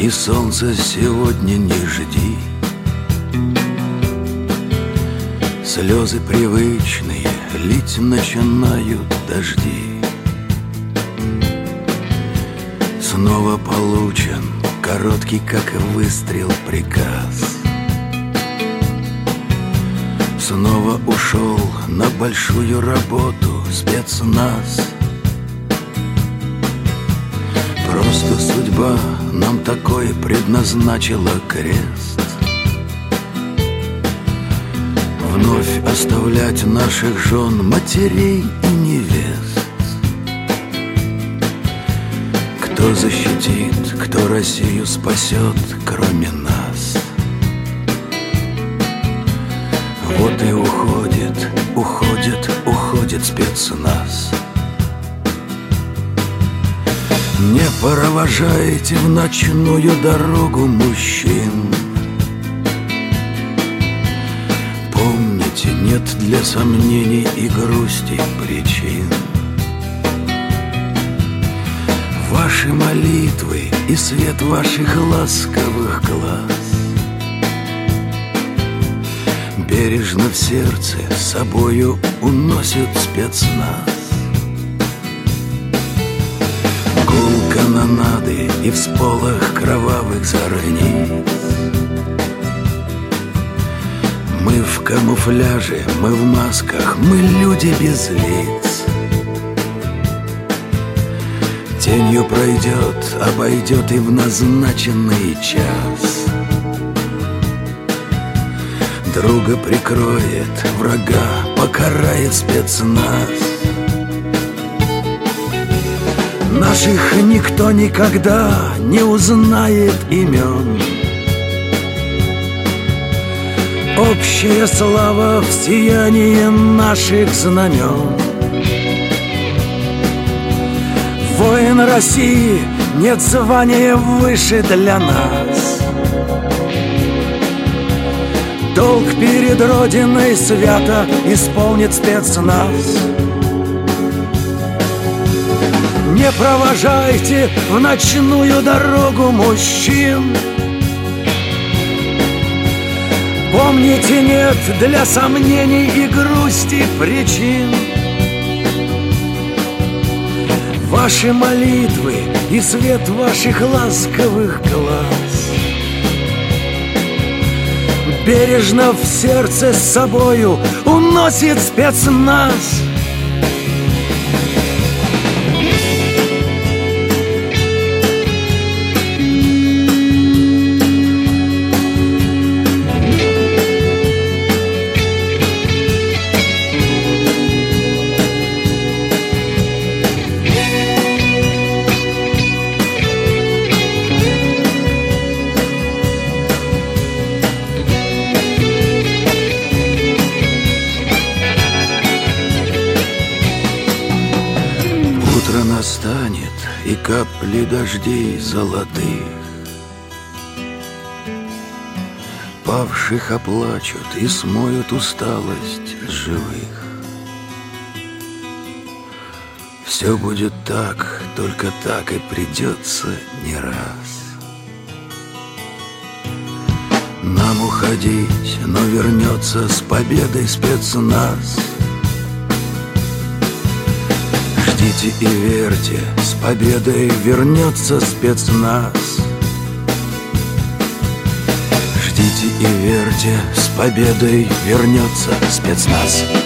и солнца сегодня не жди. Слезы привычные лить начинают дожди. Снова получен короткий, как выстрел, приказ. Снова ушел на большую работу спецназ. Просто судьба нам такое предназначила крест. Вновь оставлять наших жен, матерей и невест. Кто защитит, кто Россию спасет, кроме нас? Вот и уходит, уходит, уходит спецназ. Не провожайте в ночную дорогу мужчин. Помните, нет для сомнений и грусти причин. Ваши молитвы и свет ваших ласковых глаз бережно в сердце с собою уносит спецназ. Гул канонады и всполох кровавых зорниц. Мы в камуфляже, мы в масках, мы люди без лиц. Тенью пройдет, обойдет и в назначенный час. Друга прикроет, врага покарает спецназ. Наших никто никогда не узнает имен. Общая слава в сиянии наших знамен. Воин России, нет звания выше для нас. Долг перед Родиной свято исполнит спецназ. Не провожайте в ночную дорогу мужчин. Помните, нет для сомнений и грусти причин. Ваши молитвы и свет ваших ласковых глаз бережно в сердце с собою уносит спецназ. Утро настанет, и капли дождей золотых павших оплачут и смоют усталость живых. Все будет так, только так и придется не раз нам уходить, но вернется с победой спецназ. Ждите и верьте, с победой вернется спецназ. Ждите и верьте, с победой вернется спецназ.